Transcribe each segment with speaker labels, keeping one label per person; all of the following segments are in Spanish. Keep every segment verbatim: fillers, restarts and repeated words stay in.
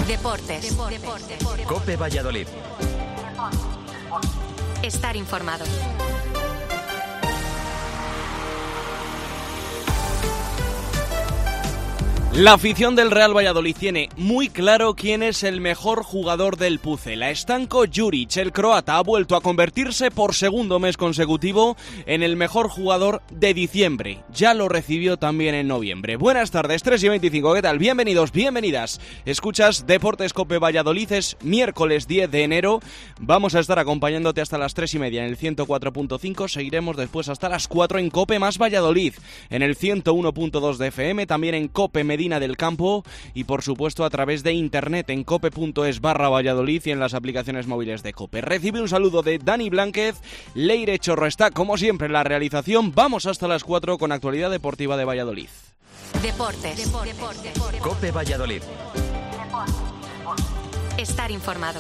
Speaker 1: Deportes. Deportes.
Speaker 2: COPE Valladolid.
Speaker 1: Estar informado.
Speaker 3: La afición del Real Valladolid tiene muy claro quién es el mejor jugador del Pucela. Stanko Juric, el croata, ha vuelto a convertirse por segundo mes consecutivo en el mejor jugador de diciembre. Ya lo recibió también en noviembre. Buenas tardes, tres y veinticinco, ¿qué tal? Bienvenidos, bienvenidas. Escuchas Deportes COPE Valladolid, es miércoles diez de enero. Vamos a estar acompañándote hasta las tres y media en el ciento cuatro punto cinco. Seguiremos después hasta las cuatro en COPE más Valladolid, en el ciento uno punto dos de F M, también en COPE Medina del Campo y por supuesto a través de internet en cope punto es barra Valladolid y en las aplicaciones móviles de COPE. Recibe un saludo de Dani Blánquez. Leire Chorro está como siempre en la realización. Vamos hasta las cuatro con actualidad deportiva de Valladolid.
Speaker 1: Deportes. Deportes. Deportes.
Speaker 2: COPE Valladolid.
Speaker 1: Estar informado.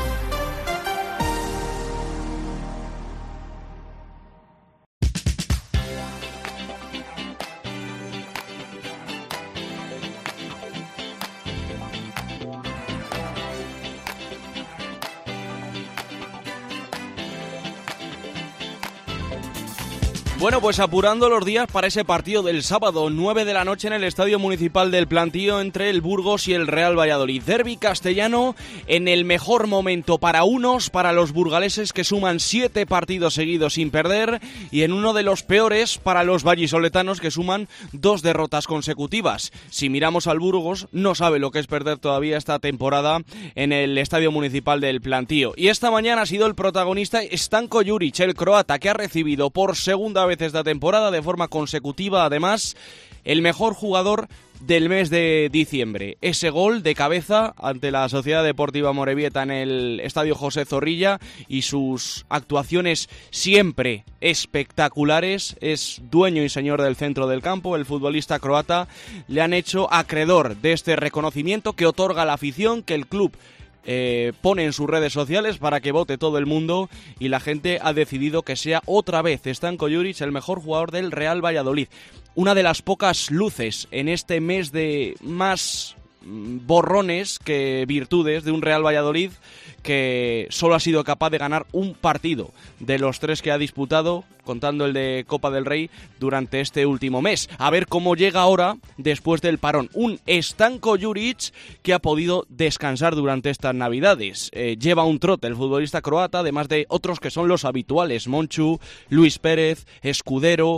Speaker 3: Bueno, pues apurando los días para ese partido del sábado, nueve de la noche en el Estadio Municipal del Plantío entre el Burgos y el Real Valladolid. Derbi castellano en el mejor momento para unos, para los burgaleses que suman siete partidos seguidos sin perder, y en uno de los peores para los vallisoletanos que suman dos derrotas consecutivas. Si miramos al Burgos, no sabe lo que es perder todavía esta temporada en el Estadio Municipal del Plantío. Y esta mañana ha sido el protagonista Stanko Juric, el croata, que ha recibido por segunda vez esta temporada de forma consecutiva, además, el mejor jugador del mes de diciembre. Ese gol de cabeza ante la Sociedad Deportiva Amorebieta en el Estadio José Zorrilla y sus actuaciones siempre espectaculares. Es dueño y señor del centro del campo. El futbolista croata le han hecho acreedor de este reconocimiento que otorga la afición, que el club Eh, pone en sus redes sociales para que vote todo el mundo, y la gente ha decidido que sea otra vez Stanko Juric el mejor jugador del Real Valladolid. Una de las pocas luces en este mes de más borrones que virtudes de un Real Valladolid que solo ha sido capaz de ganar un partido de los tres que ha disputado, contando el de Copa del Rey, durante este último mes. A ver cómo llega ahora después del parón. Un Stanko Juric que ha podido descansar durante estas navidades. Eh, lleva un trote el futbolista croata, además de otros que son los habituales: Monchu, Luis Pérez, Escudero,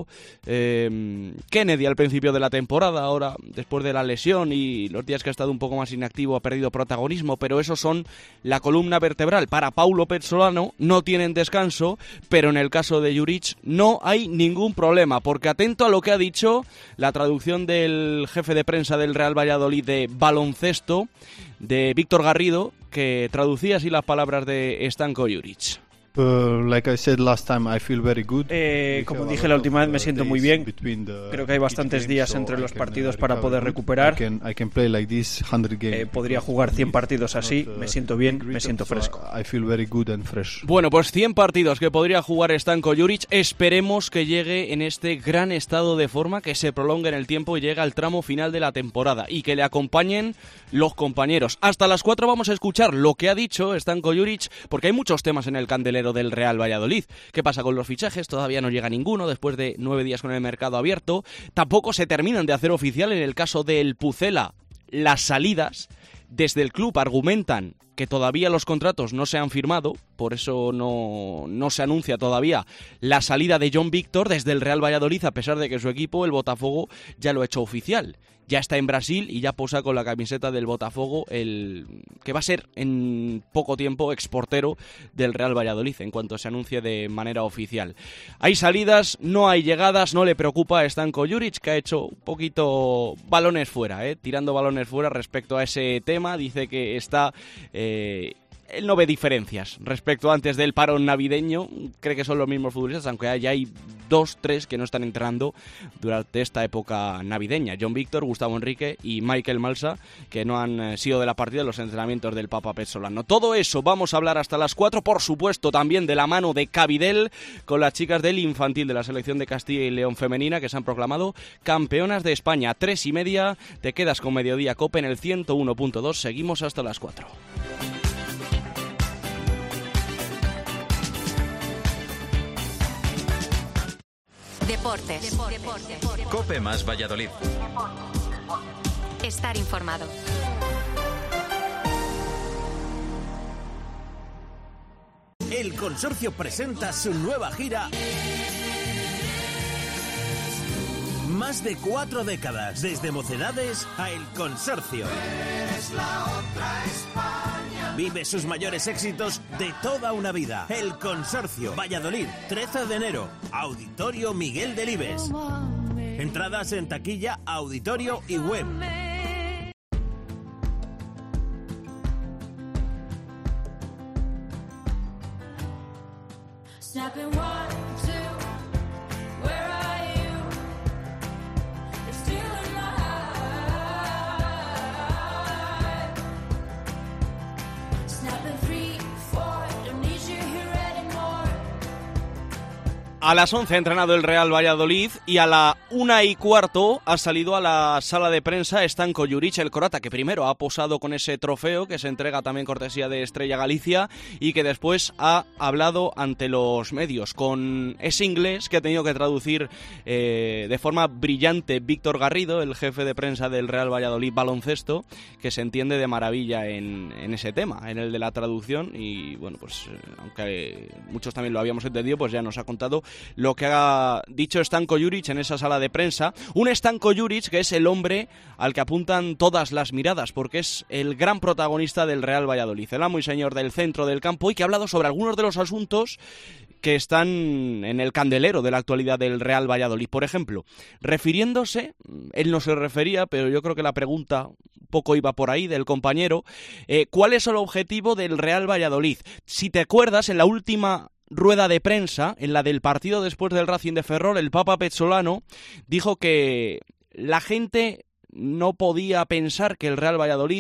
Speaker 3: eh, Kennedy al principio de la temporada, ahora después de la lesión y los días que ha estado un poco más inactivo ha perdido protagonismo, pero esos son la columna vertebral. Para Paulo Pezzolano no tienen descanso, pero en el caso de Juric no hay ningún problema, porque atento a lo que ha dicho la traducción del jefe de prensa del Real Valladolid de baloncesto, de Víctor Garrido, que traducía así las palabras de Stanko Juric.
Speaker 4: Uh, like I said last time, I feel very good.
Speaker 5: Eh, como dije la última vez, me siento muy bien. Creo que hay bastantes días entre los partidos para poder recuperar. Eh, podría jugar cien partidos así. Me siento bien, me siento fresco.
Speaker 3: Bueno, pues cien partidos que podría jugar Stanko Juric. Esperemos que llegue en este gran estado de forma, que se prolongue en el tiempo y llegue al tramo final de la temporada y que le acompañen los compañeros. Hasta las cuatro vamos a escuchar lo que ha dicho Stanko Juric, porque hay muchos temas en el candelero del Real Valladolid. ¿Qué pasa con los fichajes? Todavía no llega ninguno después de nueve días con el mercado abierto. Tampoco se terminan de hacer oficial en el caso del Pucela las salidas. Desde el club argumentan que todavía los contratos no se han firmado, por eso no, no se anuncia todavía la salida de John Víctor desde el Real Valladolid, a pesar de que su equipo, el Botafogo, ya lo ha hecho oficial. Ya está en Brasil y ya posa con la camiseta del Botafogo, el que va a ser en poco tiempo exportero del Real Valladolid en cuanto se anuncie de manera oficial. Hay salidas, no hay llegadas, no le preocupa a Stanko Juric, que ha hecho un poquito balones fuera, ¿eh? tirando balones fuera respecto a ese tema. Dice que está eh, él no ve diferencias respecto a antes del parón navideño. Cree que son los mismos futbolistas, aunque ya hay dos, tres que no están entrenando durante esta época navideña. John Víctor, Gustavo Enrique y Michael Malsa, que no han sido de la partida en los entrenamientos del Papa Pezzolano. Todo eso vamos a hablar hasta las cuatro, por supuesto también de la mano de Cabidel, con las chicas del infantil de la selección de Castilla y León femenina, que se han proclamado campeonas de España. Tres y media, te quedas con Mediodía Cope en el ciento uno punto dos, seguimos hasta las cuatro.
Speaker 1: Deportes. Deportes.
Speaker 2: Cope más Valladolid.
Speaker 1: Estar informado.
Speaker 6: El Consorcio presenta su nueva gira. Más de cuatro décadas, desde Mocedades a El Consorcio. Eres la otra España. Vive sus mayores éxitos de toda una vida. El Consorcio, Valladolid, trece de enero, Auditorio Miguel Delibes. Entradas en taquilla, auditorio y web.
Speaker 3: A las once ha entrenado el Real Valladolid y a la una y cuarto ha salido a la sala de prensa Stanko Juric, el croata, que primero ha posado con ese trofeo que se entrega también cortesía de Estrella Galicia y que después ha hablado ante los medios con ese inglés que ha tenido que traducir eh, de forma brillante Víctor Garrido, el jefe de prensa del Real Valladolid baloncesto, que se entiende de maravilla en, en ese tema, en el de la traducción. Y bueno, pues aunque muchos también lo habíamos entendido, pues ya nos ha contado lo que ha dicho Stanko Juric en esa sala de prensa. Un Stanko Juric que es el hombre al que apuntan todas las miradas, porque es el gran protagonista del Real Valladolid, el amo y señor del centro del campo, y que ha hablado sobre algunos de los asuntos que están en el candelero de la actualidad del Real Valladolid. Por ejemplo, refiriéndose, él no se refería, pero yo creo que la pregunta un poco iba por ahí del compañero, eh, ¿cuál es el objetivo del Real Valladolid? Si te acuerdas, en la última rueda de prensa, en la del partido después del Racing de Ferrol, el Papa Pezzolano dijo que la gente no podía pensar que el Real Valladolid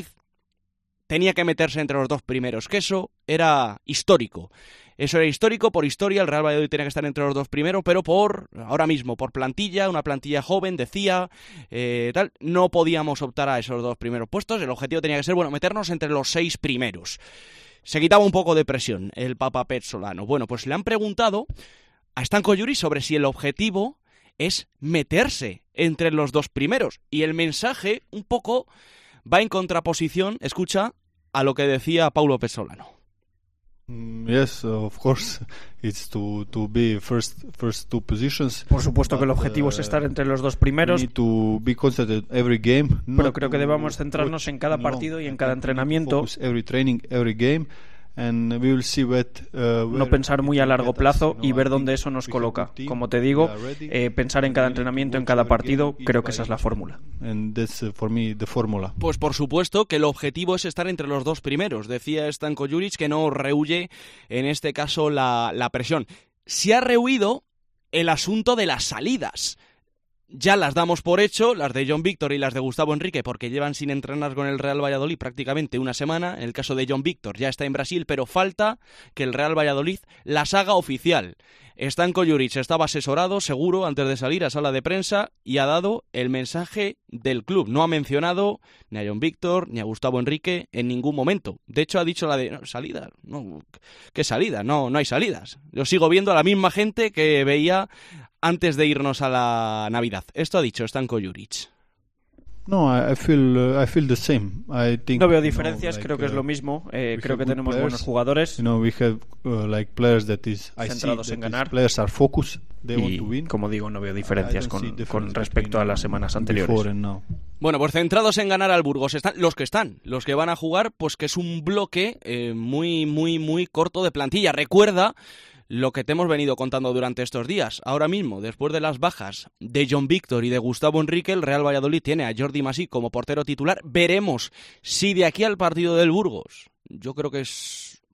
Speaker 3: tenía que meterse entre los dos primeros, que eso era histórico. Eso era histórico, por historia, el Real Valladolid tenía que estar entre los dos primeros, pero por, ahora mismo, por plantilla, una plantilla joven, decía, eh, tal, no podíamos optar a esos dos primeros puestos, el objetivo tenía que ser, bueno, meternos entre los seis primeros. Se quitaba un poco de presión el Papa Pezzolano. Bueno, pues le han preguntado a Stanko Juric sobre si el objetivo es meterse entre los dos primeros. Y el mensaje un poco va en contraposición, escucha, a lo que decía Paulo Pezzolano.
Speaker 4: Yes, of course, it's to to be first first two positions.
Speaker 5: Por supuesto que el objetivo es estar entre los dos primeros.
Speaker 4: Need to be concentrated every game.
Speaker 5: Pero creo que debamos centrarnos en cada partido y en cada entrenamiento.
Speaker 4: Every training, every game. And we will see what, uh,
Speaker 5: no pensar muy a largo plazo y ver dónde eso nos coloca. Como te digo, eh, pensar en cada entrenamiento, en cada partido, creo que esa es la fórmula.
Speaker 3: Pues por supuesto que el objetivo es estar entre los dos primeros. Decía Stanko Juric que no rehuye en este caso la, la presión. Se ha rehuido el asunto de las salidas. Ya las damos por hecho, las de John Víctor y las de Gustavo Enrique, porque llevan sin entrenar con el Real Valladolid prácticamente una semana. En el caso de John Víctor ya está en Brasil, pero falta que el Real Valladolid las haga oficial. Stanko Juric estaba asesorado, seguro, antes de salir a sala de prensa y ha dado el mensaje del club. No ha mencionado ni a John Víctor ni a Gustavo Enrique en ningún momento. De hecho, ha dicho la de no, salida. No, ¿qué salida? No, no hay salidas. Yo sigo viendo a la misma gente que veía antes de irnos a la Navidad. Esto ha dicho Stanko Juric.
Speaker 4: No, I feel, uh, I feel the same. I think,
Speaker 5: no veo diferencias, you know, like, creo que es lo mismo. Eh, creo que tenemos players, buenos jugadores.
Speaker 4: You know, we have uh, like players that is I
Speaker 5: centrados
Speaker 4: see
Speaker 5: en ganar.
Speaker 4: Players are focused. They
Speaker 5: y,
Speaker 4: want to win.
Speaker 5: Como digo, no veo diferencias con, con respecto a las semanas anteriores.
Speaker 3: Bueno, pues centrados en ganar al Burgos están los que están, los que van a jugar, pues que es un bloque eh, muy, muy, muy corto de plantilla. Recuerda lo que te hemos venido contando durante estos días. Ahora mismo, después de las bajas de John Víctor y de Gustavo Enrique, el Real Valladolid tiene a Jordi Masí como portero titular. Veremos si de aquí al partido del Burgos, yo creo que es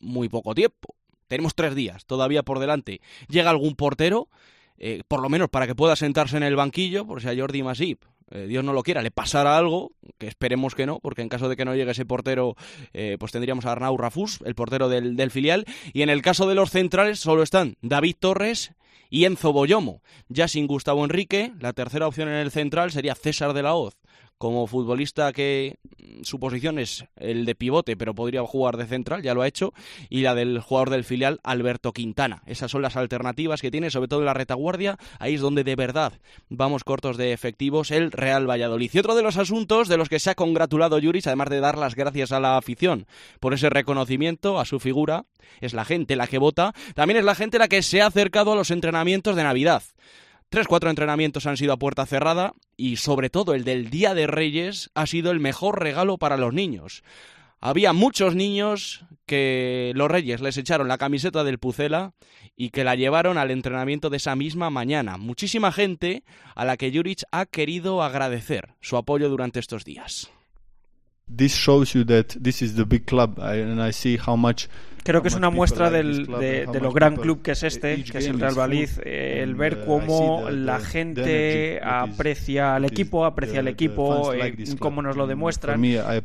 Speaker 3: muy poco tiempo. Tenemos tres días todavía por delante. Llega algún portero, eh, por lo menos para que pueda sentarse en el banquillo, por si a Jordi Masip, eh, Dios no lo quiera, le pasara algo, que esperemos que no, porque en caso de que no llegue ese portero, eh, pues tendríamos a Arnau Rafús, el portero del, del filial, y en el caso de los centrales solo están David Torres y Enzo Boyomo. Ya sin Gustavo Enrique, la tercera opción en el central sería César de la Hoz, como futbolista que su posición es el de pivote, pero podría jugar de central, ya lo ha hecho, y la del jugador del filial, Alberto Quintana. Esas son las alternativas que tiene, sobre todo en la retaguardia. Ahí es donde de verdad vamos cortos de efectivos el Real Valladolid. Y otro de los asuntos de los que se ha congratulado Juric, además de dar las gracias a la afición por ese reconocimiento a su figura, es la gente la que vota, también es la gente la que se ha acercado a los entrenamientos de Navidad. Tres, cuatro entrenamientos han sido a puerta cerrada y sobre todo el del Día de Reyes ha sido el mejor regalo para los niños. Había muchos niños que los Reyes les echaron la camiseta del Pucela y que la llevaron al entrenamiento de esa misma mañana. Muchísima gente a la que Juric ha querido agradecer su apoyo durante estos días.
Speaker 4: This shows you that this is the big club and I see how much.
Speaker 5: Creo que es una muestra del, de, de lo gran club que es este, que es el Real Valladolid, eh, el ver cómo la gente aprecia al equipo, aprecia al equipo, eh, cómo nos lo demuestran.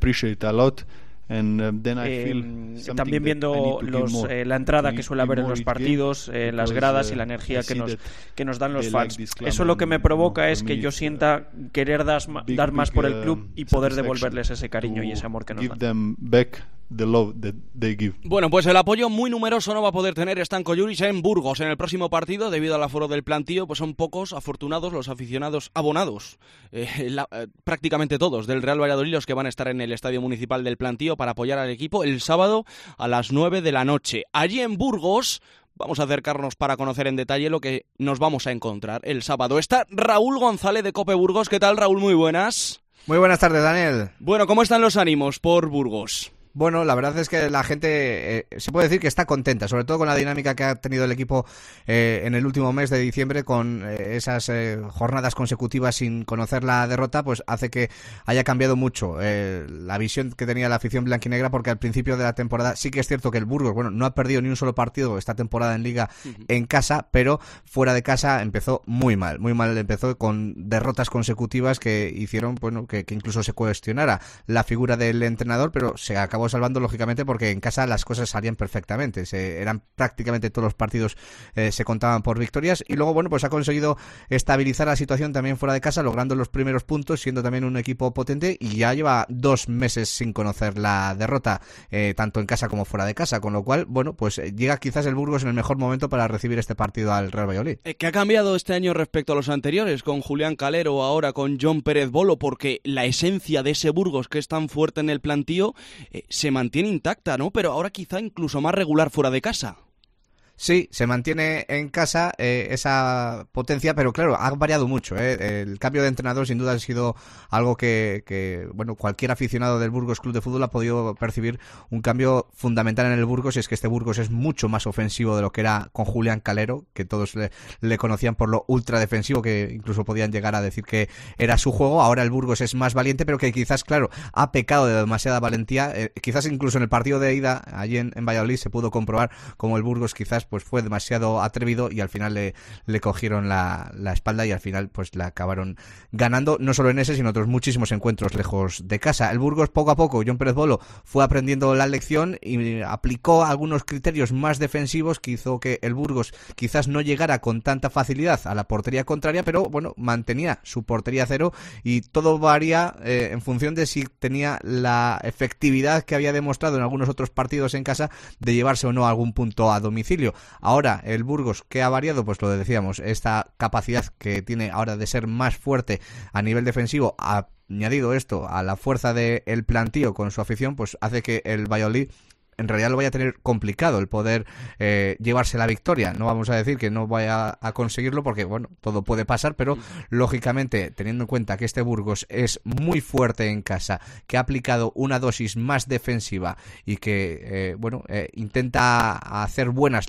Speaker 5: And, um, then I feel eh, también viendo los, eh, la entrada que suele haber en los partidos, eh, las gradas y la energía que nos, que nos dan los fans. Eso lo que me provoca es que yo sienta querer das, dar más por el club y poder devolverles ese cariño y ese amor que nos dan.
Speaker 4: The love that they give.
Speaker 3: Bueno, pues el apoyo muy numeroso no va a poder tener Stanko Juric en Burgos en el próximo partido debido al aforo del plantío, pues son pocos afortunados los aficionados abonados, eh, la, eh, prácticamente todos del Real Valladolid los que van a estar en el Estadio Municipal del Plantío para apoyar al equipo el sábado a las nueve de la noche. Allí en Burgos vamos a acercarnos para conocer en detalle lo que nos vamos a encontrar el sábado. Está Raúl González de COPE Burgos. ¿Qué tal, Raúl? Muy buenas.
Speaker 2: Muy buenas tardes, Daniel.
Speaker 3: Bueno, ¿cómo están los ánimos por Burgos?
Speaker 2: Bueno, la verdad es que la gente eh, se puede decir que está contenta, sobre todo con la dinámica que ha tenido el equipo eh, en el último mes de diciembre, con eh, esas eh, jornadas consecutivas sin conocer la derrota, pues hace que haya cambiado mucho eh, la visión que tenía la afición blanquinegra, porque al principio de la temporada sí que es cierto que el Burgos, bueno, no ha perdido ni un solo partido esta temporada en Liga uh-huh. en casa, pero fuera de casa empezó muy mal, muy mal, empezó con derrotas consecutivas que hicieron, bueno, que, que incluso se cuestionara la figura del entrenador, pero se acabó salvando lógicamente porque en casa las cosas salían perfectamente, se, eran prácticamente todos los partidos eh, se contaban por victorias y luego bueno pues ha conseguido estabilizar la situación también fuera de casa, logrando los primeros puntos, siendo también un equipo potente y ya lleva dos meses sin conocer la derrota eh, tanto en casa como fuera de casa, con lo cual bueno pues eh, llega quizás el Burgos en el mejor momento para recibir este partido al Real Valladolid.
Speaker 3: ¿Qué ha cambiado este año respecto a los anteriores, con Julián Calero, ahora con John Pérez Bolo? Porque la esencia de ese Burgos que es tan fuerte en el plantío eh, se mantiene intacta, ¿no? Pero ahora quizá incluso más regular fuera de casa.
Speaker 2: Sí, se mantiene en casa eh, esa potencia, pero claro, ha variado mucho, ¿eh? El cambio de entrenador sin duda ha sido algo que, que, bueno, cualquier aficionado del Burgos Club de Fútbol ha podido percibir un cambio fundamental en el Burgos, y es que este Burgos es mucho más ofensivo de lo que era con Julián Calero, que todos le, le conocían por lo ultra defensivo, que incluso podían llegar a decir que era su juego. Ahora el Burgos es más valiente, pero que quizás, claro, ha pecado de demasiada valentía. Eh, quizás incluso en el partido de ida, allí en, en Valladolid, se pudo comprobar como el Burgos quizás pues fue demasiado atrevido y al final le, le cogieron la, la espalda y al final pues la acabaron ganando, no solo en ese sino otros muchísimos encuentros lejos de casa. El Burgos poco a poco, John Pérez Bolo fue aprendiendo la lección y aplicó algunos criterios más defensivos que hizo que el Burgos quizás no llegara con tanta facilidad a la portería contraria, pero bueno, mantenía su portería cero y todo varía eh, en función de si tenía la efectividad que había demostrado en algunos otros partidos en casa de llevarse o no algún punto a domicilio. Ahora Ahora, el Burgos, ¿qué ha variado? Pues lo decíamos, esta capacidad que tiene ahora de ser más fuerte a nivel defensivo, añadido esto a la fuerza del plantío con su afición, pues hace que el Valladolid en realidad lo vaya a tener complicado el poder eh, llevarse la victoria. No vamos a decir que no vaya a conseguirlo porque, bueno, todo puede pasar, pero lógicamente, teniendo en cuenta que este Burgos es muy fuerte en casa, que ha aplicado una dosis más defensiva y que, eh, bueno, eh, intenta hacer buenas las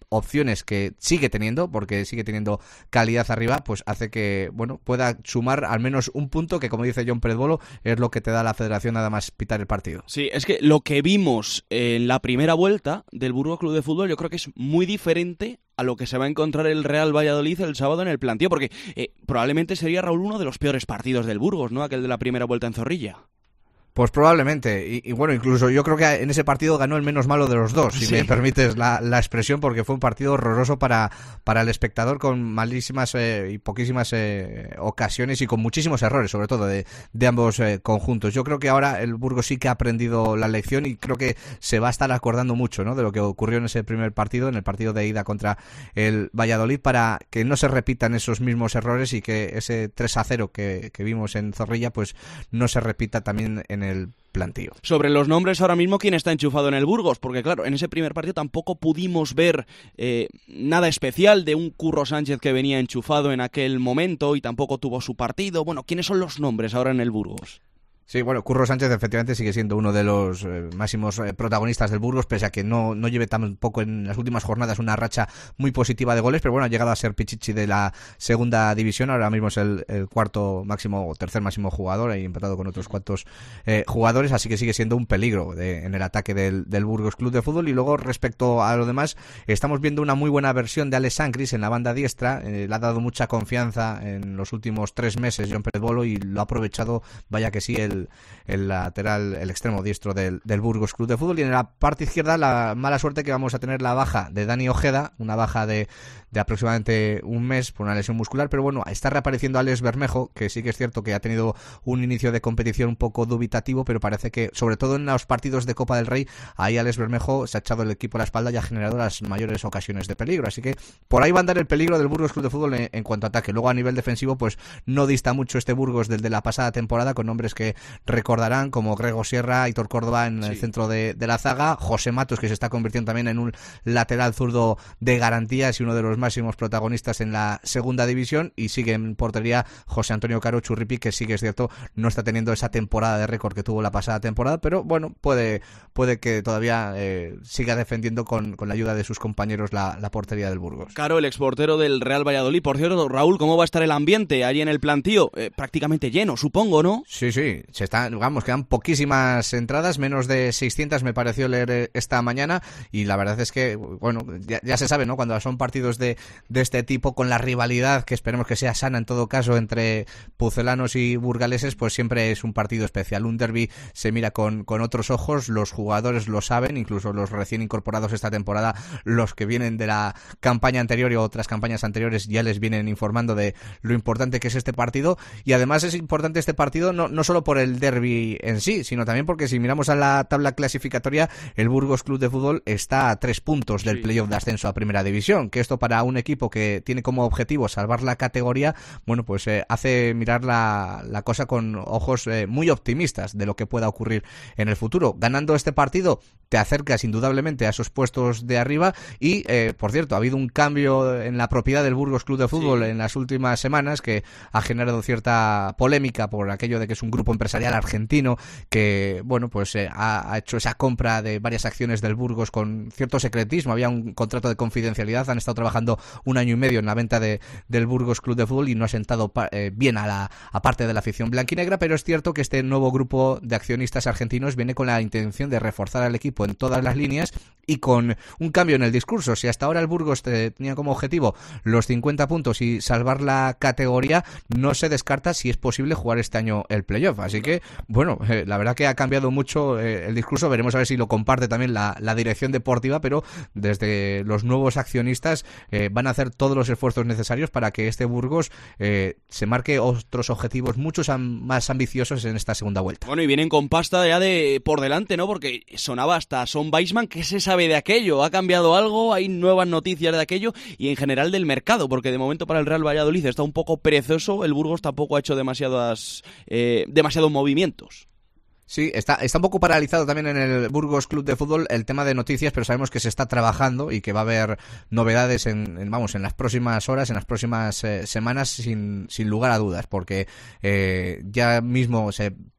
Speaker 2: opciones que sigue teniendo, porque sigue teniendo calidad arriba, pues hace que, bueno, pueda sumar al menos un punto que, como dice John Pérez Bolo, es lo que te da la federación nada más pitar el partido.
Speaker 3: Sí, es que lo que vimos en la primera vuelta del Burgos Club de Fútbol yo creo que es muy diferente a lo que se va a encontrar el Real Valladolid el sábado en el Plantío, porque eh, probablemente sería, Raúl, uno de los peores partidos del Burgos, ¿no? Aquel de la primera vuelta en Zorrilla.
Speaker 2: Pues probablemente, y, y bueno, incluso yo creo que en ese partido ganó el menos malo de los dos, si sí. me permites la, la expresión, porque fue un partido horroroso para, para el espectador, con malísimas eh, y poquísimas eh, ocasiones y con muchísimos errores, sobre todo de, de ambos eh, conjuntos. Yo creo que ahora el Burgos sí que ha aprendido la lección y creo que se va a estar acordando mucho, ¿no?, de lo que ocurrió en ese primer partido, en el partido de ida contra el Valladolid, para que no se repitan esos mismos errores y que ese tres a cero que, que vimos en Zorrilla pues no se repita también en el el Plantío.
Speaker 3: Sobre los nombres ahora mismo, ¿quién está enchufado en el Burgos? Porque claro, en ese primer partido tampoco pudimos ver eh, nada especial de un Curro Sánchez que venía enchufado en aquel momento y tampoco tuvo su partido. Bueno, ¿quiénes son los nombres ahora en el Burgos?
Speaker 2: Sí, bueno, Curro Sánchez efectivamente sigue siendo uno de los eh, máximos eh, protagonistas del Burgos, pese a que no, no lleve tampoco en las últimas jornadas una racha muy positiva de goles, pero bueno, ha llegado a ser Pichichi de la segunda división, ahora mismo es el, el cuarto máximo o tercer máximo jugador, ahí empatado con otros cuantos eh, jugadores, así que sigue siendo un peligro de, en el ataque del, del Burgos Club de Fútbol. Y luego, respecto a lo demás, estamos viendo una muy buena versión de Alex Sancris en la banda diestra, eh, le ha dado mucha confianza en los últimos tres meses John Pérez Bolo y lo ha aprovechado, vaya que sí, el el lateral, el extremo diestro del, del Burgos Club de Fútbol. Y en la parte izquierda, la mala suerte que vamos a tener la baja de Dani Ojeda, una baja de, de aproximadamente un mes por una lesión muscular, pero bueno, está reapareciendo Alex Bermejo, que sí que es cierto que ha tenido un inicio de competición un poco dubitativo, pero parece que, sobre todo en los partidos de Copa del Rey, ahí Alex Bermejo se ha echado el equipo a la espalda y ha generado las mayores ocasiones de peligro, así que por ahí va a andar el peligro del Burgos Club de Fútbol en, en cuanto a ataque. Luego, a nivel defensivo, pues no dista mucho este Burgos del de la pasada temporada, con nombres que recordarán como Grego Sierra, Aitor Córdoba en sí. el centro de, de la zaga, José Matos, que se está convirtiendo también en un lateral zurdo de garantías y uno de los máximos protagonistas en la segunda división, y sigue en portería José Antonio Caro Churripi, que sí que es cierto no está teniendo esa temporada de récord que tuvo la pasada temporada, pero bueno, puede puede que todavía eh, siga defendiendo con, con la ayuda de sus compañeros la, la portería del Burgos.
Speaker 3: Caro, el exportero del Real Valladolid. Por cierto, Raúl, ¿cómo va a estar el ambiente allí en el Plantío? Eh, prácticamente lleno, supongo, ¿no?
Speaker 2: Sí, sí, se está, vamos, quedan poquísimas entradas, menos de seiscientas me pareció leer esta mañana, y la verdad es que, bueno, ya, ya se sabe, ¿no?, cuando son partidos de, de este tipo, con la rivalidad, que esperemos que sea sana en todo caso, entre pucelanos y burgaleses, pues siempre es un partido especial. Un derbi se mira con, con otros ojos, los jugadores lo saben, incluso los recién incorporados esta temporada, los que vienen de la campaña anterior y otras campañas anteriores ya les vienen informando de lo importante que es este partido, y además es importante este partido no, no solo por el derbi en sí, sino también porque si miramos a la tabla clasificatoria, el Burgos Club de Fútbol está a tres puntos del sí. playoff de ascenso a Primera División, que esto para un equipo que tiene como objetivo salvar la categoría, bueno, pues eh, hace mirar la, la cosa con ojos eh, muy optimistas de lo que pueda ocurrir en el futuro. Ganando este partido te acercas indudablemente a esos puestos de arriba y, eh, por cierto, ha habido un cambio en la propiedad del Burgos Club de Fútbol sí. en las últimas semanas que ha generado cierta polémica por aquello de que es un grupo empresarial argentino que, bueno, pues eh, ha, ha hecho esa compra de varias acciones del Burgos con cierto secretismo. Había un contrato de confidencialidad, han estado trabajando un año y medio en la venta de, del Burgos Club de Fútbol y no ha sentado eh, bien a la a parte de la afición blanquinegra, pero es cierto que este nuevo grupo de accionistas argentinos viene con la intención de reforzar al equipo en todas las líneas y con un cambio en el discurso. Si hasta ahora el Burgos te, tenía como objetivo los cincuenta puntos y salvar la categoría, no se descarta si es posible jugar este año el playoff. Así que, bueno, eh, la verdad que ha cambiado mucho eh, el discurso. Veremos a ver si lo comparte también la, la dirección deportiva, pero desde los nuevos accionistas eh, van a hacer todos los esfuerzos necesarios para que este Burgos eh, se marque otros objetivos muchos am- más ambiciosos en esta segunda vuelta.
Speaker 3: Bueno, y vienen con pasta ya de por delante, ¿no? Porque sonaba hasta Son Weisman. ¿Qué se sabe de aquello? ¿Ha cambiado algo? ¿Hay nuevas noticias de aquello? Y en general del mercado, porque de momento para el Real Valladolid está un poco perezoso. El Burgos tampoco ha hecho demasiadas eh, demasiados movimientos.
Speaker 2: Sí, está, está un poco paralizado también en el Burgos Club de Fútbol el tema de noticias, pero sabemos que se está trabajando y que va a haber novedades en, en vamos, en las próximas horas, en las próximas eh, semanas, sin, sin lugar a dudas, porque eh, ya mismo se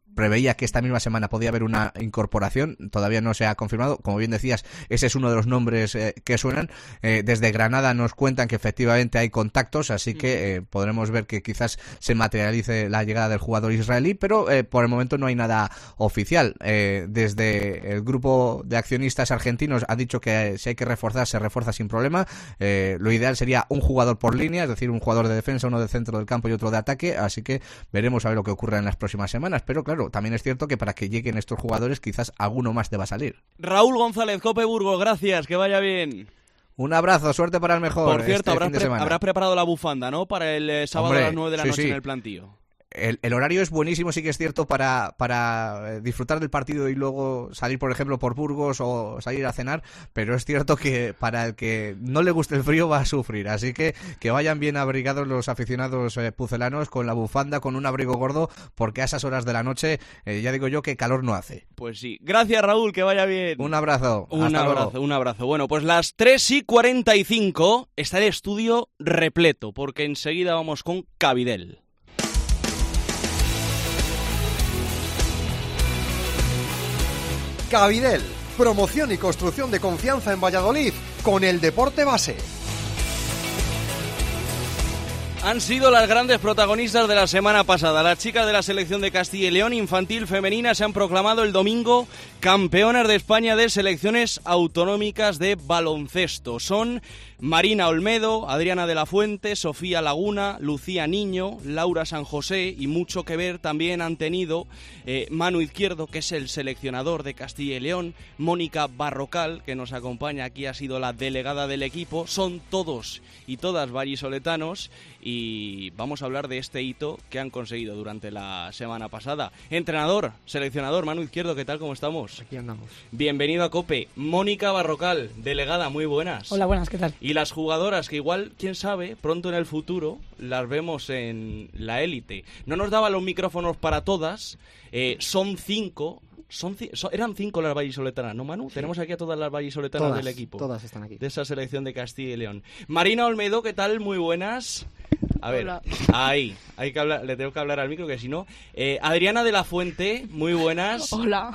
Speaker 2: preveía que esta misma semana podía haber una incorporación, todavía no se ha confirmado, como bien decías, ese es uno de los nombres eh, que suenan. Eh, desde Granada nos cuentan que efectivamente hay contactos, así que eh, podremos ver que quizás se materialice la llegada del jugador israelí, pero eh, por el momento no hay nada oficial. Eh, desde el grupo de accionistas argentinos han dicho que si hay que reforzar, se refuerza sin problema. Eh, lo ideal sería un jugador por línea, es decir, un jugador de defensa, uno del centro del campo y otro de ataque, así que veremos a ver lo que ocurre en las próximas semanas, pero claro, también es cierto que para que lleguen estos jugadores quizás alguno más deba salir.
Speaker 3: Raúl González, Cope Burgos, gracias, que vaya bien.
Speaker 2: Un abrazo, suerte para el mejor.
Speaker 3: Por cierto,
Speaker 2: este
Speaker 3: habrás,
Speaker 2: fin de
Speaker 3: pre-
Speaker 2: semana.
Speaker 3: habrás preparado la bufanda, ¿no? Para el eh, sábado
Speaker 2: Hombre,
Speaker 3: a las nueve de la
Speaker 2: sí,
Speaker 3: noche
Speaker 2: sí.
Speaker 3: en el plantío.
Speaker 2: El, el horario es buenísimo, sí que es cierto, para, para disfrutar del partido y luego salir, por ejemplo, por Burgos o salir a cenar, pero es cierto que para el que no le guste el frío va a sufrir, así que que vayan bien abrigados los aficionados eh, pucelanos con la bufanda, con un abrigo gordo, porque a esas horas de la noche, eh, ya digo yo que calor no hace.
Speaker 3: Pues sí. Gracias, Raúl, que vaya bien.
Speaker 2: Un abrazo.
Speaker 3: Un
Speaker 2: Hasta
Speaker 3: abrazo,
Speaker 2: luego.
Speaker 3: un abrazo. Bueno, pues las tres y cuarenta y cinco está el estudio repleto, porque enseguida vamos con Cabidel.
Speaker 7: Cabidel, promoción y construcción de confianza en Valladolid con el deporte base.
Speaker 3: Han sido las grandes protagonistas de la semana pasada. Las chicas de la selección de Castilla y León infantil femenina se han proclamado el domingo campeonas de España de selecciones autonómicas de baloncesto. Son Marina Olmedo, Adriana de la Fuente, Sofía Laguna, Lucía Niño, Laura San José, y mucho que ver también han tenido eh, Manu Izquierdo, que es el seleccionador de Castilla y León, Mónica Barrocal, que nos acompaña aquí, ha sido la delegada del equipo. Son todos y todas vallisoletanos y vamos a hablar de este hito que han conseguido durante la semana pasada. Entrenador, seleccionador, Manu Izquierdo, ¿qué tal? ¿Cómo estamos?
Speaker 8: Aquí andamos.
Speaker 3: Bienvenido a COPE. Mónica Barrocal, delegada, muy buenas.
Speaker 8: Hola, buenas, ¿qué tal?
Speaker 3: Y las jugadoras que igual, quién sabe, pronto en el futuro las vemos en la élite. No nos daban los micrófonos para todas, eh, son cinco, son, son eran cinco las vallisoletanas, ¿no, Manu? Sí. Tenemos aquí a todas las vallisoletanas
Speaker 8: todas,
Speaker 3: del equipo.
Speaker 8: Todas están aquí.
Speaker 3: De esa selección de Castilla y León. Marina Olmedo, ¿qué tal? Muy buenas. A ver,
Speaker 9: Hola.
Speaker 3: ahí, hay que hablar, le tengo que hablar al micro, que si no. Eh, Adriana de la Fuente, muy buenas.
Speaker 9: Hola.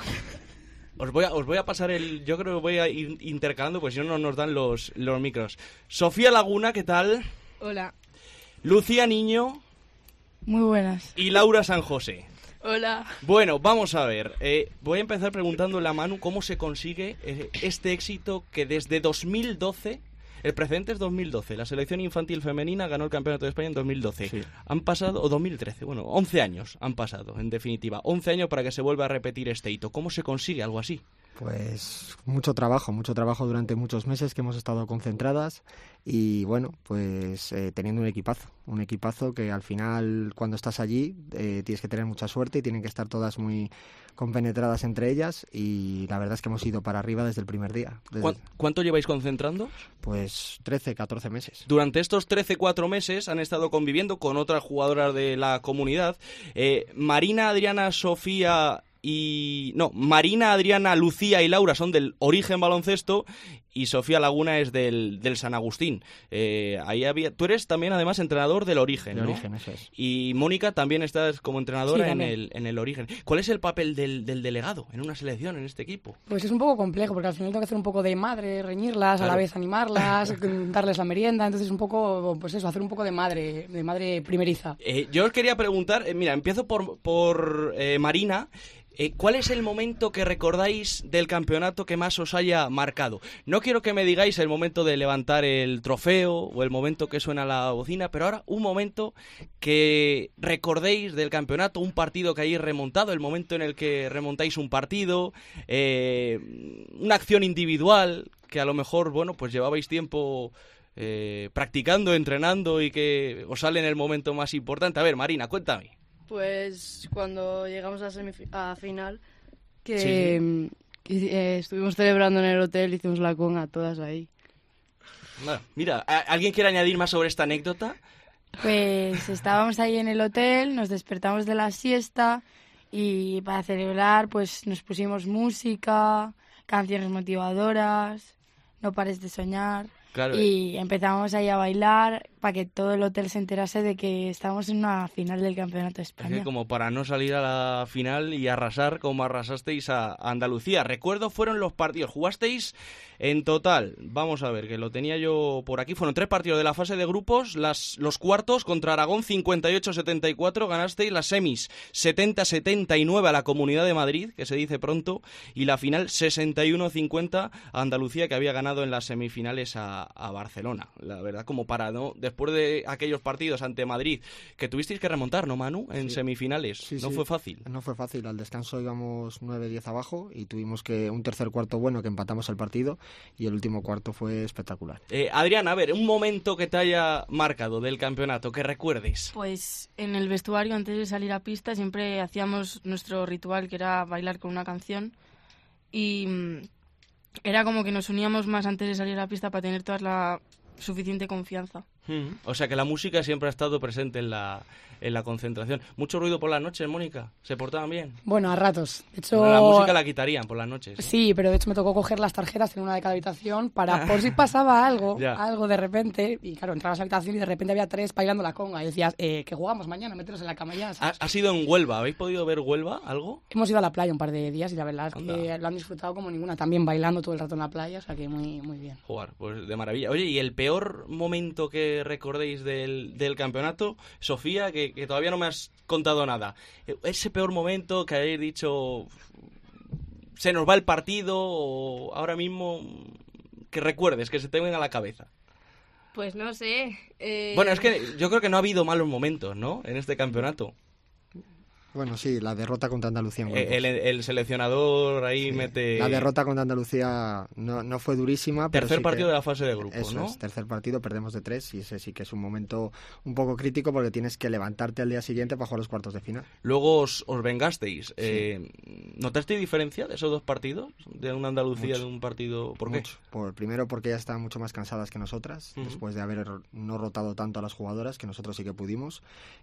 Speaker 3: Os voy, a, os voy a pasar el... Yo creo que voy a ir intercalando, pues si no, no nos dan los, los micros. Sofía Laguna, ¿qué tal?
Speaker 9: Hola.
Speaker 3: Lucía Niño.
Speaker 9: Muy buenas.
Speaker 3: Y Laura San José.
Speaker 9: Hola.
Speaker 3: Bueno, vamos a ver. Eh, voy a empezar preguntándole a Manu cómo se consigue eh, este éxito que desde dos mil doce... El precedente es dos mil doce. La selección infantil femenina ganó el Campeonato de España en dos mil doce. Sí. Han pasado, o dos mil trece, bueno, once años han pasado, en definitiva. once años para que se vuelva a repetir este hito. ¿Cómo se consigue algo así?
Speaker 8: Pues mucho trabajo, mucho trabajo durante muchos meses que hemos estado concentradas y bueno, pues eh, teniendo un equipazo, un equipazo que al final cuando estás allí eh, tienes que tener mucha suerte y tienen que estar todas muy compenetradas entre ellas y la verdad es que hemos ido para arriba desde el primer día. Desde...
Speaker 3: ¿Cuánto lleváis concentrando?
Speaker 8: Pues trece, catorce meses.
Speaker 3: Durante estos trece, cuatro meses han estado conviviendo con otras jugadoras de la comunidad. Eh, Marina, Adriana, Sofía... Y no, Marina, Adriana, Lucía y Laura son del Origen Baloncesto y Sofía Laguna es del, del San Agustín. Eh, ahí había, tú eres también además entrenador del Origen,
Speaker 8: del
Speaker 3: ¿no?
Speaker 8: Origen, eso es.
Speaker 3: Y Mónica también estás como entrenadora
Speaker 9: sí,
Speaker 3: en, el, en el Origen. ¿Cuál es el papel del, del delegado en una selección, en este equipo?
Speaker 9: Pues es un poco complejo porque al final tengo que hacer un poco de madre, reñirlas, claro. A la vez animarlas, darles la merienda, entonces un poco, pues eso, hacer un poco de madre, de madre primeriza.
Speaker 3: Eh, yo os quería preguntar, eh, mira, empiezo por, por eh, Marina. Eh, ¿Cuál es el momento que recordáis del campeonato que más os haya marcado? No quiero que me digáis el momento de levantar el trofeo o el momento que suena la bocina, pero ahora un momento que recordéis del campeonato, un partido que hayáis remontado, el momento en el que remontáis un partido, eh, una acción individual que a lo mejor, bueno, pues llevabais tiempo eh, practicando, entrenando y que os sale en el momento más importante. A ver, Marina, cuéntame.
Speaker 10: Pues cuando llegamos a, semif- a final, que
Speaker 3: sí.
Speaker 10: eh, estuvimos celebrando en el hotel, hicimos la conga todas ahí.
Speaker 3: Bueno, mira, ¿alguien quiere añadir más sobre esta anécdota?
Speaker 11: Pues estábamos ahí en el hotel, nos despertamos de la siesta y para celebrar pues nos pusimos música, canciones motivadoras, no pares de soñar.
Speaker 3: Claro.
Speaker 11: Y empezamos ahí a bailar, para que todo el hotel se enterase de que estábamos en una final del Campeonato de España.
Speaker 3: Es que como para no salir a la final y arrasar como arrasasteis a Andalucía. Recuerdo, fueron los partidos, jugasteis en total, vamos a ver, que lo tenía yo por aquí, fueron tres partidos de la fase de grupos, las, los cuartos contra Aragón cincuenta y ocho a setenta y cuatro, ganasteis las semis setenta a setenta y nueve a la Comunidad de Madrid, que se dice pronto, y la final sesenta y uno a cincuenta a Andalucía, que había ganado en las semifinales a, a Barcelona. La verdad, como para, ¿no? Después de aquellos partidos ante Madrid, que tuvisteis que remontar, ¿no, Manu? En sí. semifinales, sí, no sí. fue fácil.
Speaker 8: No fue fácil, al descanso íbamos nueve diez abajo y tuvimos que un tercer cuarto bueno que empatamos el partido y el último cuarto fue espectacular.
Speaker 3: Eh, Adrián, a ver, un momento que te haya marcado del campeonato, que recuerdes.
Speaker 11: Pues en el vestuario, antes de salir a pista, siempre hacíamos nuestro ritual, que era bailar con una canción, y era como que nos uníamos más antes de salir a la pista para tener toda la suficiente confianza.
Speaker 3: Hmm. O sea que la música siempre ha estado presente en la, en la concentración. ¿Mucho ruido por las noches, Mónica? ¿Se portaban bien?
Speaker 9: Bueno, a ratos. De hecho,
Speaker 3: bueno, la música la quitarían por las noches, ¿eh?
Speaker 9: Sí, pero de hecho me tocó coger las tarjetas en una de cada habitación para por si pasaba algo, algo de repente. Y claro, entrabas a la habitación y de repente había tres bailando la conga. Y decías, eh, que jugamos mañana, meteros en la cama ya.
Speaker 3: ¿Ha, ha sido en Huelva? ¿Habéis podido ver Huelva algo?
Speaker 9: Hemos ido a la playa un par de días y la verdad es Anda. que lo han disfrutado como ninguna. También bailando todo el rato en la playa, o sea que muy, muy bien.
Speaker 3: Jugar, pues de maravilla. Oye, ¿y el peor momento que recordéis de Del, del campeonato, Sofía, que, que todavía no me has contado nada? Ese peor momento que habéis dicho, se nos va el partido, o ahora mismo que recuerdes, que se te venga a la cabeza.
Speaker 10: Pues no sé. Eh...
Speaker 3: Bueno, es que yo creo que no ha habido malos momentos, ¿no?, en este campeonato.
Speaker 8: Bueno, sí, la derrota contra Andalucía. En
Speaker 3: el, el seleccionador ahí sí. mete...
Speaker 8: La derrota contra Andalucía no, no fue durísima.
Speaker 3: Tercer
Speaker 8: pero sí
Speaker 3: partido
Speaker 8: que...
Speaker 3: de la fase de grupos,
Speaker 8: Eso
Speaker 3: ¿no?
Speaker 8: es, tercer partido, perdemos de tres y ese sí que es un momento un poco crítico porque tienes que levantarte al día siguiente para jugar los cuartos de final.
Speaker 3: Luego os, os vengasteis. Sí. Eh, ¿Notaste diferencia de esos dos partidos? De una Andalucía, mucho. de un partido... ¿Por qué?
Speaker 8: Mucho. Por, primero porque ellas estaban mucho más cansadas que nosotras, uh-huh. después de haber no rotado tanto a las jugadoras, que nosotros sí que pudimos.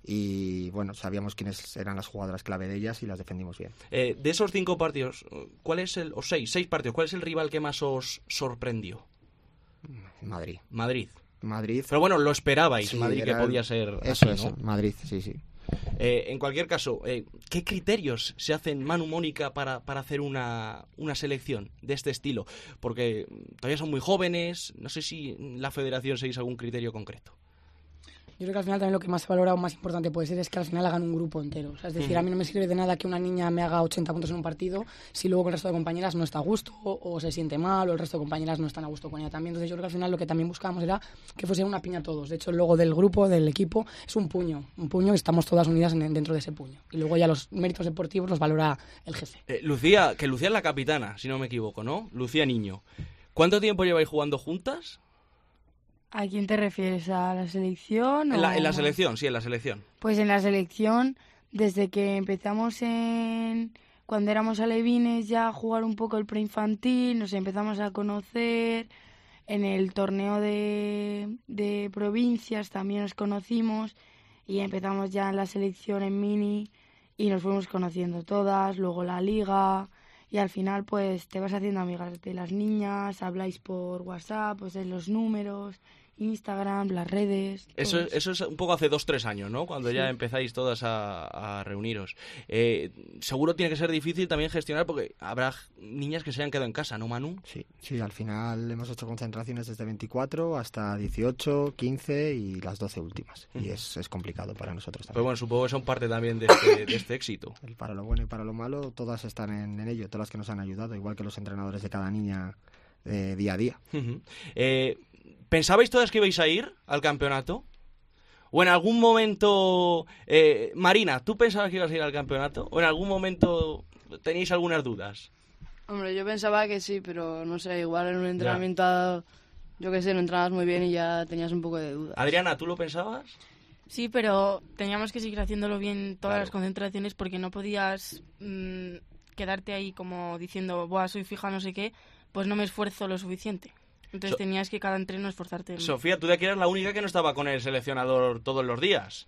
Speaker 8: Y bueno, sabíamos quiénes eran las jugadoras clave de ellas y las defendimos bien.
Speaker 3: Eh, de esos cinco partidos, ¿cuál es el, o seis, seis partidos, cuál es el rival que más os sorprendió?
Speaker 8: Madrid.
Speaker 3: Madrid.
Speaker 8: Madrid.
Speaker 3: Pero bueno, lo esperabais, sí, Madrid, que podía ser
Speaker 8: eso,
Speaker 3: así,
Speaker 8: eso,
Speaker 3: ¿no?
Speaker 8: Madrid, sí, sí.
Speaker 3: Eh, en cualquier caso, eh, ¿qué criterios se hacen, Manu, Mónica, para, para hacer una, una selección de este estilo? Porque todavía son muy jóvenes, no sé si en la federación seguís algún criterio concreto.
Speaker 9: Yo creo que al final también lo que más se valora o más importante puede ser es que al final hagan un grupo entero. O sea, es decir, mm. a mí no me sirve de nada que una niña me haga ochenta puntos en un partido si luego con el resto de compañeras no está a gusto o, o se siente mal o el resto de compañeras no están a gusto con ella también. Entonces yo creo que al final lo que también buscábamos era que fuese una piña todos. De hecho, el logo del grupo, del equipo, es un puño. Un puño y estamos todas unidas en, dentro de ese puño. Y luego ya los méritos deportivos los valora el jefe.
Speaker 3: Eh, Lucía, que Lucía es la capitana, si no me equivoco, ¿no? Lucía Niño. ¿Cuánto tiempo lleváis jugando juntas?
Speaker 11: ¿A quién te refieres? ¿A la selección?
Speaker 3: En,
Speaker 11: o...
Speaker 3: la, en la selección, sí, en la selección.
Speaker 11: Pues en la selección, desde que empezamos en... Cuando éramos alevines ya a jugar un poco el preinfantil, nos empezamos a conocer. En el torneo de, de provincias también nos conocimos. Y empezamos ya en la selección en mini y nos fuimos conociendo todas. Luego la liga... Y al final, pues, te vas haciendo amigas de las niñas, habláis por WhatsApp, pues, de los números, Instagram, las redes...
Speaker 3: Eso, eso es un poco hace dos, tres años, ¿no? Cuando sí. ya empezáis todas a, a reuniros. Eh, seguro tiene que ser difícil también gestionar porque habrá niñas que se hayan quedado en casa, ¿no, Manu?
Speaker 8: Sí, sí, al final hemos hecho concentraciones desde veinticuatro hasta dieciocho, quince y las doce últimas. Uh-huh. Y es, es complicado para nosotros también.
Speaker 3: Pero bueno, supongo que son parte también de este, de este éxito.
Speaker 8: El para lo bueno y para lo malo, todas están en, en ello, todas las que nos han ayudado, igual que los entrenadores de cada niña eh, día a día.
Speaker 3: Uh-huh. Eh... ¿Pensabais todas que ibais a ir al campeonato? ¿O en algún momento... Eh, Marina, ¿tú pensabas que ibas a ir al campeonato? ¿O en algún momento teníais algunas dudas?
Speaker 10: Hombre, yo pensaba que sí, pero no sé, igual en un entrenamiento, ya. yo qué sé, no entrenabas muy bien y ya tenías un poco de dudas.
Speaker 3: Adriana, ¿tú lo pensabas?
Speaker 11: Sí, pero teníamos que seguir haciéndolo bien todas claro. las concentraciones porque no podías mmm, quedarte ahí como diciendo, buah, soy fija, no sé qué, pues no me esfuerzo lo suficiente. Entonces so- tenías que cada entreno esforzarte.
Speaker 3: Sofía, tú de aquí eras la única que no estaba con el seleccionador todos los días.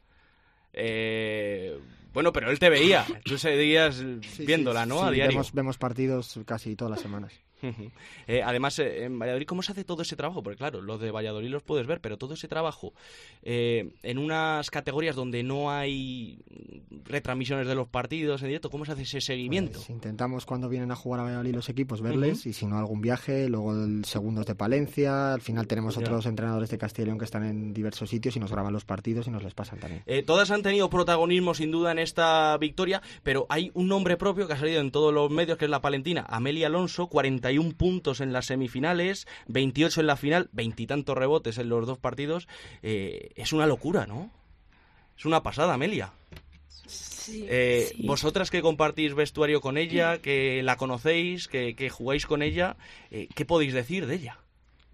Speaker 3: Eh, bueno, pero él te veía. Tú seguías sí, viéndola,
Speaker 8: sí,
Speaker 3: ¿no?
Speaker 8: Sí,
Speaker 3: a diario.
Speaker 8: Vemos, vemos partidos casi todas las semanas.
Speaker 3: eh, además, eh, en Valladolid, ¿cómo se hace todo ese trabajo? Porque claro, los de Valladolid los puedes ver, pero todo ese trabajo eh, en unas categorías donde no hay retransmisiones de los partidos en directo, ¿cómo se hace ese seguimiento?
Speaker 8: Pues intentamos cuando vienen a jugar a Valladolid los equipos verles, uh-huh. y si no algún viaje, luego el segundos de Palencia, al final tenemos otros ya. entrenadores de Castilla y León que están en diversos sitios y nos graban los partidos y nos les pasan también.
Speaker 3: Eh, todas han tenido protagonismo sin duda en esta victoria, pero hay un nombre propio que ha salido en todos los medios, que es la palentina, Amelia Alonso, cuarenta y un puntos en las semifinales, veintiocho en la final, veintitantos rebotes en los dos partidos. Eh, es una locura, ¿no? Es una pasada, Amelia.
Speaker 11: Sí,
Speaker 3: eh,
Speaker 11: sí.
Speaker 3: Vosotras que compartís vestuario con ella, que la conocéis, que, que jugáis con ella, eh, ¿qué podéis decir de ella?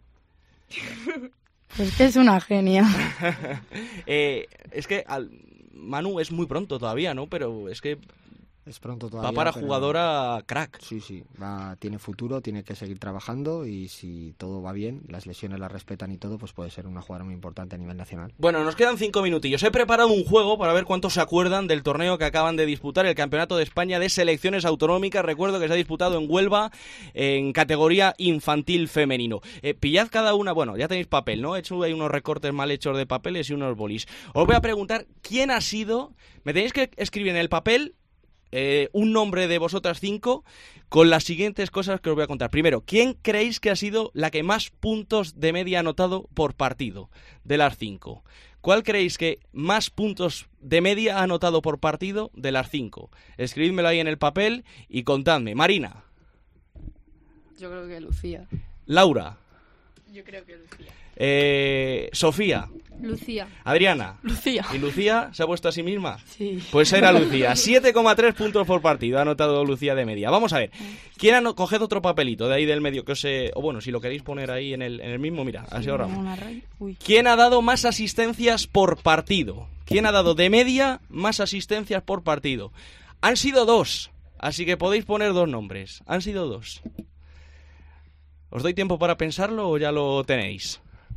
Speaker 11: Pues que es una genia.
Speaker 3: eh, es que al, Manu es muy pronto todavía, ¿no? Pero es que
Speaker 8: es pronto todavía,
Speaker 3: va para
Speaker 8: pero...
Speaker 3: jugadora crack.
Speaker 8: Sí, sí, va, tiene futuro, tiene que seguir trabajando y si todo va bien, las lesiones las respetan y todo, pues puede ser una jugadora muy importante a nivel nacional.
Speaker 3: Bueno, nos quedan cinco minutillos. He preparado un juego para ver cuántos se acuerdan del torneo que acaban de disputar, el Campeonato de España de Selecciones Autonómicas. Recuerdo que se ha disputado en Huelva en categoría infantil femenino. Eh, pillad cada una, bueno, ya tenéis papel, ¿no? He hecho ahí unos recortes mal hechos de papeles y unos bolis. Os voy a preguntar quién ha sido, me tenéis que escribir en el papel Eh, un nombre de vosotras cinco con las siguientes cosas que os voy a contar. Primero, ¿quién creéis que ha sido la que más puntos de media ha anotado por partido de las cinco? ¿Cuál creéis que más puntos de media ha anotado por partido de las cinco? Escribídmelo ahí en el papel y contadme. Marina.
Speaker 10: Yo creo que Lucía.
Speaker 3: Laura.
Speaker 12: Yo creo que Lucía.
Speaker 3: Eh, Sofía.
Speaker 12: Lucía.
Speaker 3: Adriana.
Speaker 12: Lucía.
Speaker 3: ¿Y Lucía se ha puesto a sí misma?
Speaker 11: Sí.
Speaker 3: Pues era Lucía. siete coma tres puntos por partido ha anotado Lucía de media. Vamos a ver. ¿Quién ha no... Coged otro papelito de ahí del medio que os he... O bueno, si lo queréis poner ahí en el, en el mismo, mira, así ahorramos. ¿Quién ha dado más asistencias por partido? ¿Quién ha dado de media más asistencias por partido? Han sido dos, así que podéis poner dos nombres. Han sido dos. ¿Os doy tiempo para pensarlo o ya lo tenéis?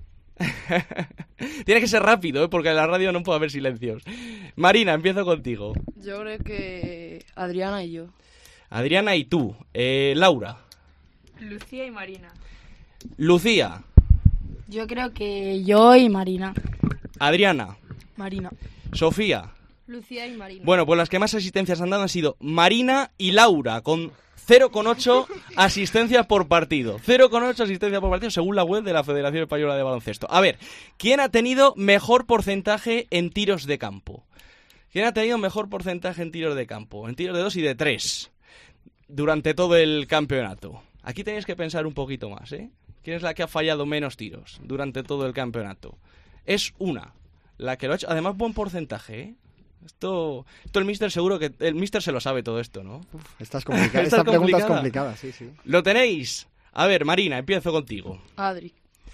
Speaker 3: Tiene que ser rápido, ¿eh? Porque en la radio no puede haber silencios. Marina, empiezo contigo.
Speaker 10: Yo creo que Adriana y yo.
Speaker 3: Adriana y tú. eh, Laura.
Speaker 12: Lucía y Marina.
Speaker 3: Lucía.
Speaker 11: Yo creo que yo y Marina.
Speaker 3: Adriana.
Speaker 11: Marina.
Speaker 3: Sofía.
Speaker 12: Lucía y Marina.
Speaker 3: Bueno, pues las que más asistencias han dado han sido Marina y Laura, con cero coma ocho asistencias por partido. cero coma ocho asistencias por partido según la web de la Federación Española de Baloncesto. A ver, ¿quién ha tenido mejor porcentaje en tiros de campo? ¿Quién ha tenido mejor porcentaje en tiros de campo? En tiros de dos y de tres durante todo el campeonato. Aquí tenéis que pensar un poquito más, ¿eh? ¿Quién es la que ha fallado menos tiros durante todo el campeonato? Es una, la que lo ha hecho. Además, buen porcentaje, ¿eh? Esto, esto el míster seguro que... El míster se lo sabe todo esto, ¿no?
Speaker 8: Uf, esta es complicada. Esta, esta pregunta es complicada, sí, sí.
Speaker 3: ¿Lo tenéis? A ver, Marina, empiezo contigo.
Speaker 10: Adri.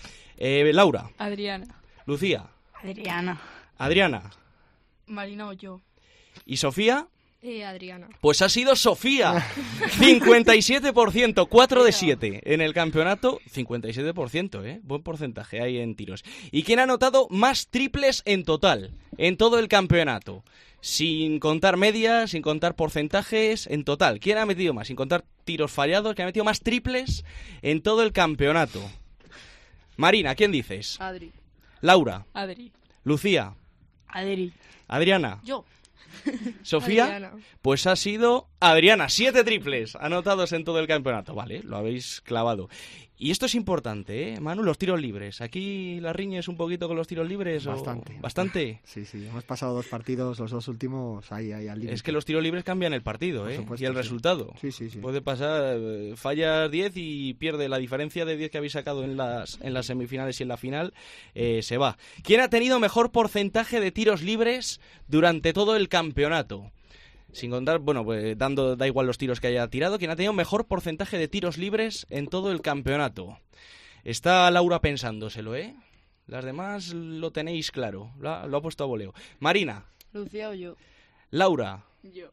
Speaker 3: Eh, Laura.
Speaker 12: Adriana.
Speaker 3: Lucía.
Speaker 11: Adriana.
Speaker 3: Adriana.
Speaker 12: Marina o yo.
Speaker 3: ¿Y Sofía?
Speaker 12: Eh, Adriana.
Speaker 3: Pues ha sido Sofía. cincuenta y siete por ciento, cuatro de siete en el campeonato. cincuenta y siete por ciento, ¿eh? Buen porcentaje hay en tiros. ¿Y quién ha anotado más triples en total? En todo el campeonato. Sin contar medias, sin contar porcentajes, en total. ¿Quién ha metido más? Sin contar tiros fallados, ¿quién ha metido más triples en todo el campeonato? Marina, ¿quién dices?
Speaker 10: Adri.
Speaker 3: Laura.
Speaker 12: Adri.
Speaker 3: Lucía.
Speaker 11: Adri.
Speaker 3: Adriana.
Speaker 12: Yo.
Speaker 3: Sofía,
Speaker 12: Adriana.
Speaker 3: Pues ha sido Adriana, siete triples anotados en todo el campeonato. Vale, lo habéis clavado. Y esto es importante, ¿eh, Manu? Los tiros libres. ¿Aquí la riña es un poquito con los tiros libres?
Speaker 8: Bastante.
Speaker 3: O... ¿Bastante?
Speaker 8: Sí, sí. Hemos pasado dos partidos, los dos últimos, ahí, ahí al límite.
Speaker 3: Es que los tiros libres cambian el partido, ¿eh?
Speaker 8: Supuesto,
Speaker 3: y el
Speaker 8: sí.
Speaker 3: resultado.
Speaker 8: Sí, sí, sí.
Speaker 3: Puede pasar, fallas diez y pierde la diferencia de diez que habéis sacado en las, en las semifinales y en la final, eh, se va. ¿Quién ha tenido mejor porcentaje de tiros libres durante todo el campeonato? Sin contar, bueno, pues dando, da igual los tiros que haya tirado. ¿Quién ha tenido mejor porcentaje de tiros libres en todo el campeonato? Está Laura pensándoselo, ¿eh? Las demás lo tenéis claro. Lo ha, lo ha puesto a voleo. Marina.
Speaker 10: Lucía o yo.
Speaker 3: Laura.
Speaker 12: Yo.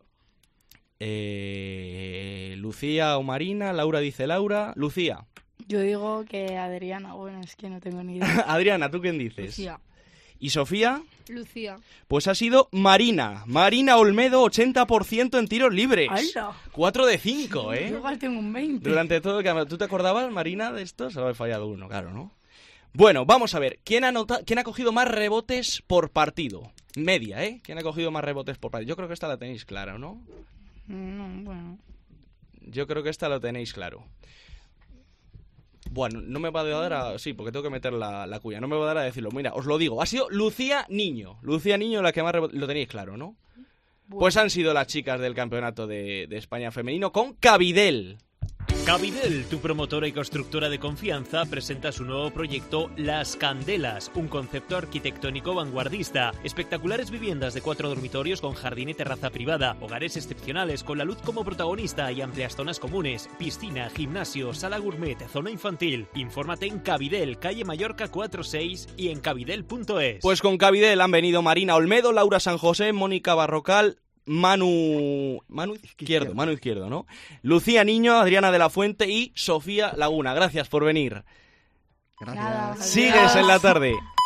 Speaker 3: Eh, Lucía o Marina. Laura dice Laura. Lucía.
Speaker 11: Yo digo que Adriana. Bueno, es que no tengo ni idea.
Speaker 3: Adriana, ¿tú quién dices?
Speaker 11: Lucía.
Speaker 3: ¿Y Sofía?
Speaker 12: Lucía.
Speaker 3: Pues ha sido Marina. Marina Olmedo, ochenta por ciento en tiros libres.
Speaker 11: ¡Hala!
Speaker 3: cuatro de cinco, ¿eh?
Speaker 11: Yo igual tengo un veinte.
Speaker 3: Durante todo el que... ¿Tú te acordabas, Marina, de esto? Solo he fallado uno, claro, ¿no? Bueno, vamos a ver. ¿Quién ha, nota... ¿Quién ha cogido más rebotes por partido? Media, ¿eh? ¿Quién ha cogido más rebotes por partido? Yo creo que esta la tenéis clara, ¿no?
Speaker 11: No, bueno.
Speaker 3: Yo creo que esta lo tenéis claro. Bueno, no me va a dar a... Sí, porque tengo que meter la, la cuya. No me va a dar a decirlo. Mira, os lo digo. Ha sido Lucía Niño. Lucía Niño la que más rebote... Lo tenéis claro, ¿no? Bueno. Pues han sido las chicas del Campeonato de, de España Femenino con Cabidel.
Speaker 13: Cabidel, tu promotora y constructora de confianza, presenta su nuevo proyecto Las Candelas, un concepto arquitectónico vanguardista. Espectaculares viviendas de cuatro dormitorios con jardín y terraza privada, hogares excepcionales con la luz como protagonista y amplias zonas comunes, piscina, gimnasio, sala gourmet, zona infantil. Infórmate en Cabidel, calle Mallorca cuatro seis y en cabidel punto es.
Speaker 3: Pues con Cabidel han venido Marina Olmedo, Laura San José, Mónica Barrocal, Manu... Manu Izquierdo, Manu Izquierdo, ¿no? Lucía Niño, Adriana de la Fuente y Sofía Laguna. Gracias por venir.
Speaker 8: Gracias.
Speaker 3: Sigues en la tarde.